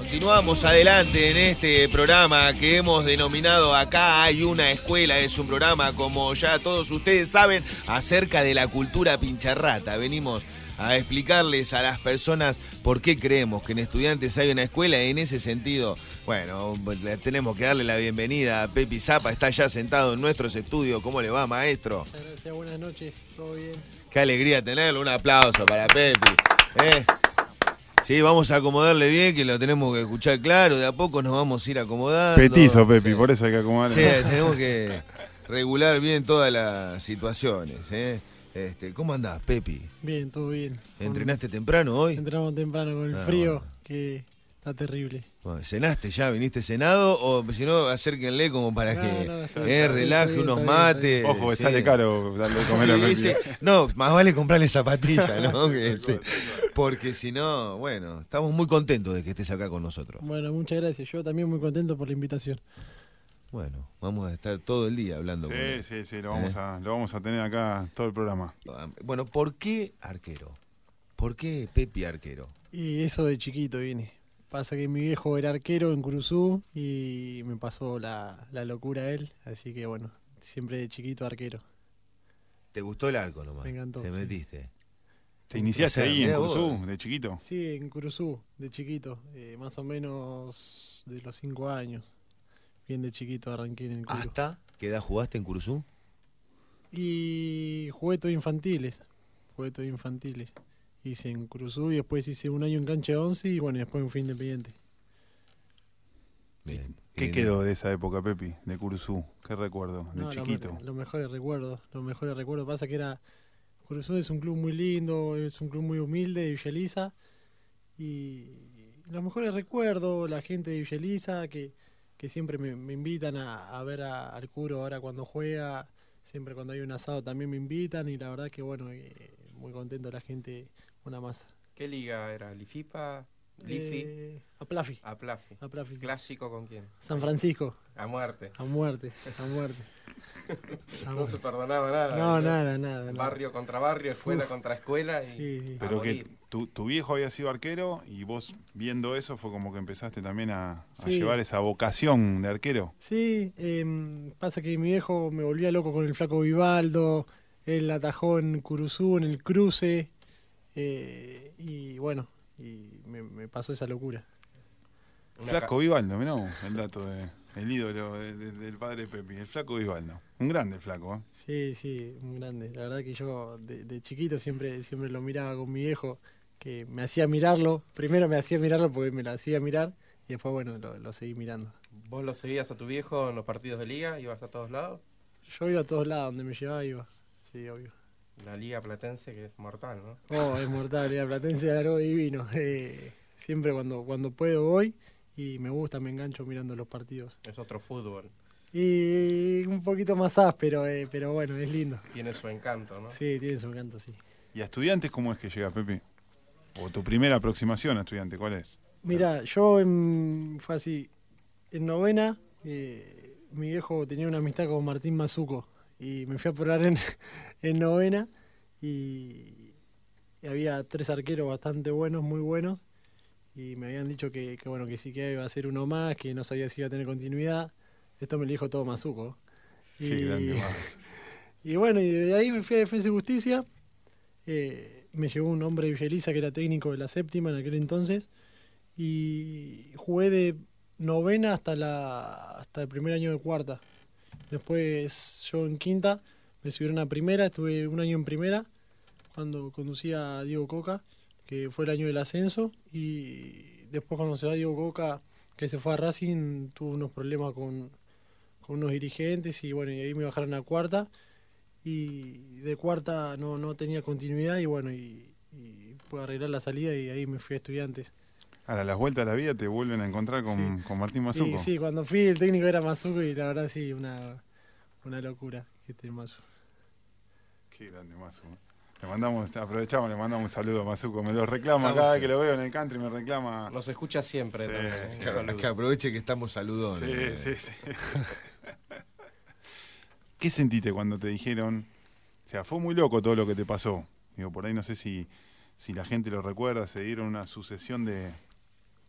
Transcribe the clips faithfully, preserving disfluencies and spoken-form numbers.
Continuamos adelante en este programa que hemos denominado Acá hay una escuela. Es un programa, como ya todos ustedes saben, acerca de la cultura pincharrata. Venimos a explicarles a las personas por qué creemos que en Estudiantes hay una escuela. En ese sentido, bueno, tenemos que darle la bienvenida a Pepi Zapa. Está ya sentado en nuestros estudios. ¿Cómo le va, maestro? Muchas gracias, buenas noches, todo bien. Qué alegría tenerlo. Un aplauso para Pepi. ¿Eh? Sí, vamos a acomodarle bien, que lo tenemos que escuchar claro. De a poco nos vamos a ir acomodando. Petizo, Pepi, sí. Por eso hay que acomodarle. Sí, tenemos que regular bien todas las situaciones. ¿eh? Este, ¿Cómo andás, Pepi? Bien, todo bien. ¿Entrenaste temprano hoy? Entramos temprano con el Ah, frío, bueno. que está terrible. Bueno, ¿cenaste ya? ¿Viniste cenado? O si no, acérquenle como para No, que no, está eh, bien, relaje está bien, unos está bien, está mates. bien. Ojo, que sí. sale caro darle de comer a Sí, Pepi. sí. No, más vale comprarle zapatillas, ¿no? Que, este, porque si no, bueno, estamos muy contentos de que estés acá con nosotros. Bueno, muchas gracias. Yo también muy contento por la invitación. Bueno, vamos a estar todo el día hablando con él. Sí, sí, sí, lo vamos, a, lo vamos a tener acá todo el programa. Bueno, ¿por qué arquero? ¿Por qué Pepi arquero? Y eso de chiquito viene. Pasa que mi viejo era arquero en Curuzú y me pasó la, la locura a él. Así que bueno, siempre de chiquito arquero. ¿Te gustó el arco nomás? Me encantó, ¿Te sí. metiste? ¿Te iniciaste O sea, ahí en mirá vos. Cursú, de chiquito? Sí, en Curuzú, de chiquito. Eh, más o menos de los cinco años. Bien de chiquito arranqué en el Curuzú. ¿Hasta qué edad jugaste en Curuzú? Y jugué todo infantiles. Jugué todo infantiles. Hice en Curuzú y después hice un año en cancha de once y bueno, después fui independiente. Bien. ¿Qué Bien. quedó de esa época, Pepi, de Cursú? ¿Qué recuerdo, de No, lo chiquito? me- Los mejores recuerdos, los mejores recuerdos. Pasa que era, Curuzú es un club muy lindo, es un club muy humilde de Villa Elisa. Y los mejores recuerdos, la gente de Villa Elisa que, que siempre me, me invitan a, a ver a- al Curo ahora cuando juega. Siempre cuando hay un asado también me invitan y la verdad que bueno, eh, muy contento la gente, una masa. ¿Qué liga era? ¿Lifipa? ¿Lifi? Eh, a Plafi, A Plafi. a Plafi. sí. ¿Clásico con quién? San Francisco, A muerte. a muerte, a muerte. A No muerte. se perdonaba nada. No, ¿eh? nada, nada. nada. Barrio contra barrio, escuela Uf. contra escuela. Y Sí, sí. a Pero que morir. tu, tu viejo había sido arquero y vos viendo eso fue como que empezaste también a, a Sí. llevar esa vocación de arquero. Sí, em, pasa que mi viejo me volvía loco con el flaco Vivaldo, él atajó en Curuzú, en el cruce, eh, y bueno, y me, me pasó esa locura. Una Flaco Vivaldo, mirá vos, el dato de el ídolo de- de- del padre Pepi, el Flaco Vivaldo. Un grande el Flaco, ¿eh? Sí, sí, muy grande. La verdad que yo de, de chiquito siempre, siempre lo miraba con mi viejo, que me hacía mirarlo. Primero me hacía mirarlo porque me lo hacía mirar, y después, bueno, lo, lo seguí mirando. ¿Vos lo seguías a tu viejo en los partidos de liga? ¿Ibas a todos lados? Yo iba a todos lados, donde me llevaba iba. Sí, obvio. La liga platense que es mortal, ¿no? Oh, es mortal, la Platense es algo divino. Eh, siempre cuando, cuando puedo voy y me gusta, me engancho mirando los partidos. Es otro fútbol. Y un poquito más áspero, eh, pero bueno, es lindo. Tiene su encanto, ¿no? Sí, tiene su encanto, sí. ¿Y a estudiantes cómo es que llegas, Pepi? O tu primera aproximación a estudiante, ¿cuál es? Mira, yo en, fue así, en novena, eh, mi viejo tenía una amistad con Martín Mazuco y me fui a probar en, en novena y, y había tres arqueros bastante buenos, muy buenos, y me habían dicho que, que bueno, que sí que iba a ser uno más, que no sabía si iba a tener continuidad. Esto me lo dijo todo Mazuco. Qué grande, va. Y bueno, y de ahí me fui a Defensa y Justicia. Eh, me llegó un hombre de Villa Elisa que era técnico de la séptima en aquel entonces. Y jugué de novena hasta la hasta el primer año de cuarta. Después yo en quinta me subieron a primera, estuve un año en primera cuando conducía a Diego Coca, que fue el año del ascenso. Y después cuando se va Diego Coca, que se fue a Racing, tuvo unos problemas con, con unos dirigentes y bueno, y ahí me bajaron a cuarta. Y de cuarta no, no tenía continuidad y bueno, y, y pude arreglar la salida y ahí me fui a Estudiantes. Ahora, las vueltas a la vida te vuelven a encontrar con, Sí. con Martín Sí, Mazuco. sí, cuando fui el técnico era Mazuco y la verdad sí, una, una locura este Mazu. Qué grande Mazuco. Le mandamos, aprovechamos, le mandamos un saludo a Mazuco. Me lo reclama Estamos cada vez en- que lo veo en el country, me reclama. Nos escucha siempre. Sí, también, ¿eh? sí. Un Que, saludo. que aproveche que estamos saludones. Sí, sí, sí. ¿Qué sentiste cuando te dijeron? O sea, fue muy loco todo lo que te pasó. Digo, por ahí no sé si, si la gente lo recuerda, se dieron una sucesión de,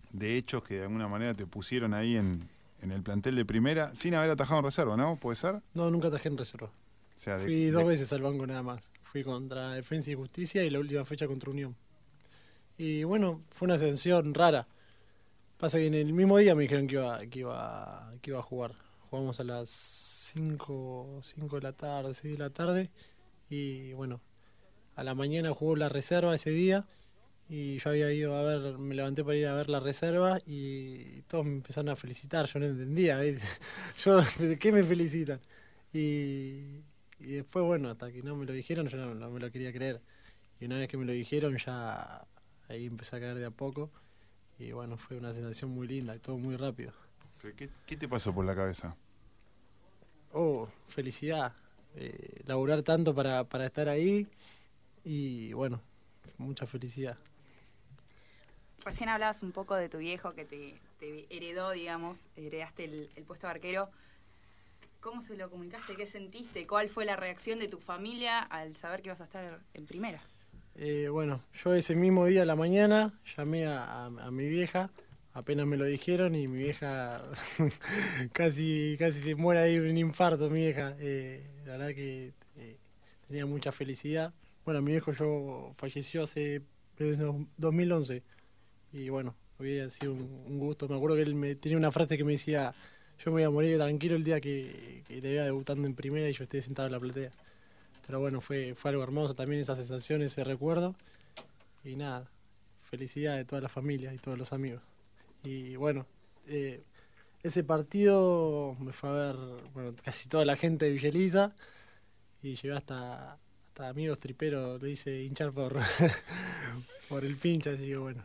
de hechos que de alguna manera te pusieron ahí en, en el plantel de primera, sin haber atajado en reserva, ¿no? ¿Puede ser? No, nunca atajé en reserva. O sea, de- Fui dos de- veces al banco nada más. Fui contra Defensa y Justicia y la última fecha contra Unión. Y bueno, fue una sensación rara. Pasa que en el mismo día me dijeron que iba, que iba, que iba a jugar. Jugamos a las cinco de la tarde, seis de la tarde. Y bueno, a la mañana jugó la reserva ese día. Y yo había ido a ver, me levanté para ir a ver la reserva y todos me empezaron a felicitar. Yo no entendía, ¿ves? Yo, ¿de qué me felicitan? Y, y después, bueno, hasta que no me lo dijeron, yo no, no me lo quería creer. Y una vez que me lo dijeron, ya ahí empecé a caer de a poco. Y bueno, fue una sensación muy linda y todo muy rápido. ¿Qué, qué te pasó por la cabeza? Oh, felicidad. Eh, laburar tanto para, para estar ahí y bueno, mucha felicidad. Recién hablabas un poco de tu viejo que te, te heredó, digamos, heredaste el, el puesto de arquero. ¿Cómo se lo comunicaste? ¿Qué sentiste? ¿Cuál fue la reacción de tu familia al saber que ibas a estar en primera? Eh, bueno, yo ese mismo día a la mañana llamé a, a, a mi vieja, apenas me lo dijeron y mi vieja casi casi se muere ahí de un infarto, mi vieja. Eh, la verdad que eh, tenía mucha felicidad. Bueno, mi viejo yo falleció hace eh, dos mil once y bueno, hubiera sido un, un gusto. Me acuerdo que él me tenía una frase que me decía, yo me voy a morir tranquilo el día que, que te vea debutando en primera y yo esté sentado en la platea. Pero bueno, fue, fue algo hermoso también esa sensación, ese recuerdo. Y nada, felicidad de toda la familia y todos los amigos. Y bueno, eh, ese partido me fue a ver bueno, casi toda la gente de Villa Elisa y llevé hasta, hasta amigos triperos, lo hice hinchar por, por el pincha, así que bueno.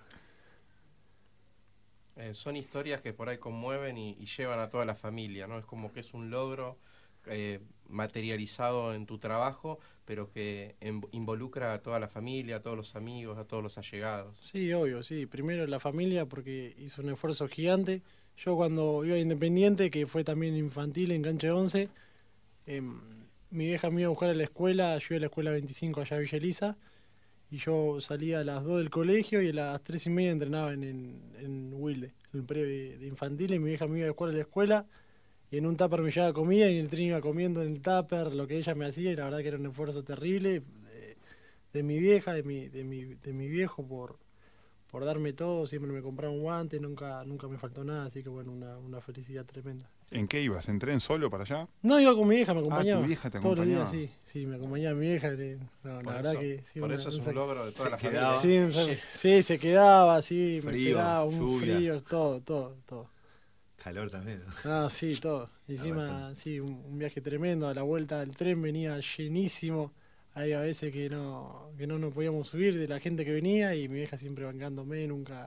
Eh, son historias que por ahí conmueven y, y llevan a toda la familia, ¿no? Es como que es un logro eh, materializado en tu trabajo, pero que en, involucra a toda la familia, a todos los amigos, a todos los allegados. Sí, obvio, sí. Primero la familia porque hizo un esfuerzo gigante. Yo cuando iba a Independiente, que fue también infantil en cancha de once, eh, mi vieja me iba a buscar a la escuela, yo iba a la escuela veinticinco allá a Villa Elisa, y yo salía a las dos del colegio y a las tres y media entrenaba en, en, en Wilde, en el predio de, de infantil, y mi vieja me iba a buscar a la escuela, y en un tupper me llevaba comida y en el tren iba comiendo en el tupper lo que ella me hacía, y la verdad que era un esfuerzo terrible de, de mi vieja, de mi, de mi, de mi viejo por, por darme todo, siempre me compraba un guante, nunca, nunca me faltó nada, así que bueno, una, una felicidad tremenda. ¿En qué ibas? ¿En tren solo para allá? No, iba con mi vieja, me acompañaba. Ah, tu vieja te todos los acompañaba. días, sí, sí, me acompañaba mi vieja. le- No, Por la eso, verdad que sí. por una- eso es un un sac- logro de toda Se la quedaba. familia. Sí, un sac- sí, se quedaba, sí, me Frío, quedaba un lluvia. frío, todo, todo, todo. Calor también. Ah, sí, todo. Encima, Aguantando. sí, un, un viaje tremendo. A la vuelta del tren venía llenísimo. Hay a veces que no, que no nos podíamos subir de la gente que venía y mi vieja siempre bancándome, nunca,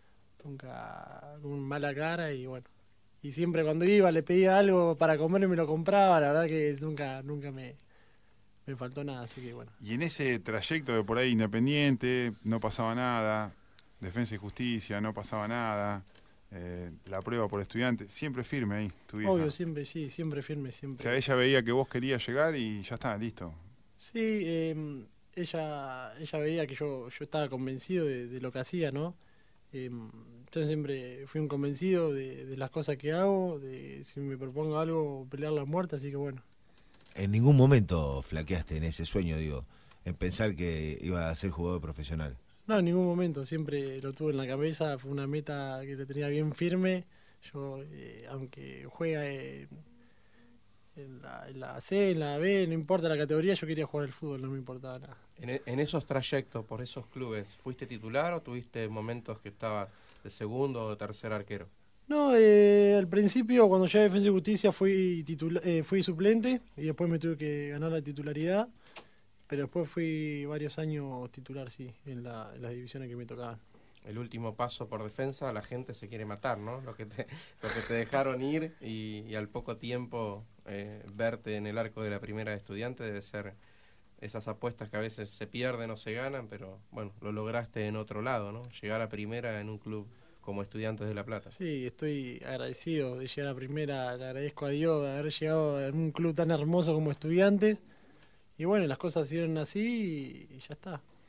nunca con mala cara y bueno. Y siempre cuando iba le pedía algo para comer y me lo compraba, la verdad que nunca, nunca me, me faltó nada, así que bueno. Y en ese trayecto de por ahí Independiente, no pasaba nada, Defensa y Justicia, no pasaba nada, eh, la prueba por estudiante, siempre firme ahí, tu vieja. Obvio, siempre, sí, siempre firme, O siempre. sea, ella veía que vos querías llegar y ya está, listo. Sí, eh, ella, ella veía que yo, yo estaba convencido de, de lo que hacía, ¿no? Eh, yo siempre fui un convencido de, de las cosas que hago, de si me propongo algo, pelear la muerte, así que bueno. En ningún momento flaqueaste en ese sueño, digo, en pensar que iba a ser jugador profesional. No, en ningún momento, siempre lo tuve en la cabeza, fue una meta que la tenía bien firme. Yo, eh, aunque juega en, en, la, en la C, en la B, no importa la categoría, yo quería jugar al fútbol, no me importaba nada. En, e- en esos trayectos por esos clubes, ¿fuiste titular o tuviste momentos que estabas de segundo o de tercer arquero? No, eh, al principio cuando llegué a Defensa y Justicia fui, titula- eh, fui suplente y después me tuve que ganar la titularidad, pero después fui varios años titular, sí, en, la, en las divisiones que me tocaban. El último paso por Defensa, la gente se quiere matar, ¿no? Lo que te, lo que te dejaron ir y, y al poco tiempo eh, verte en el arco de la primera de Estudiante debe ser esas apuestas que a veces se pierden o se ganan, pero bueno, lo lograste en otro lado, ¿no? Llegar a primera en un club como Estudiantes de La Plata. Sí, estoy agradecido de llegar a primera, le agradezco a Dios de haber llegado a un club tan hermoso como Estudiantes. Y bueno, las cosas se dieron así y, y ya está.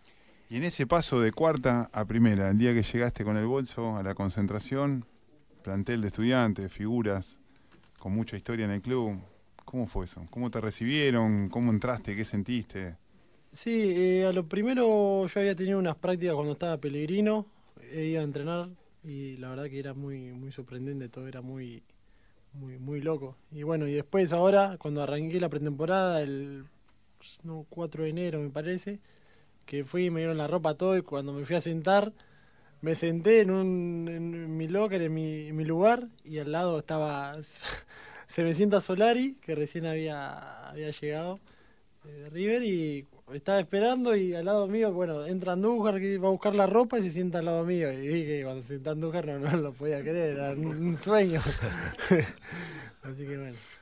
Y en ese paso de cuarta a primera, el día que llegaste con el bolso a la concentración, plantel de estudiantes, figuras con mucha historia en el club, ¿cómo fue eso? ¿Cómo te recibieron? ¿Cómo entraste? ¿Qué sentiste? Sí, eh, a lo primero yo había tenido unas prácticas cuando estaba Pellegrino, he ido a entrenar y la verdad que era muy muy sorprendente, todo era muy muy muy loco. Y bueno, y después ahora, cuando arranqué la pretemporada, el no, cuatro de enero me parece, que fui, me dieron la ropa todo y cuando me fui a sentar, me senté en, un, en mi locker, en mi, en mi lugar, y al lado estaba, se me sienta Solari, que recién había, había llegado de River, y estaba esperando y al lado mío, bueno, entra Andújar, que va a buscar la ropa y se sienta al lado mío. Y vi que cuando se sienta Andújar no, no lo podía creer, era un, un sueño. Así que bueno.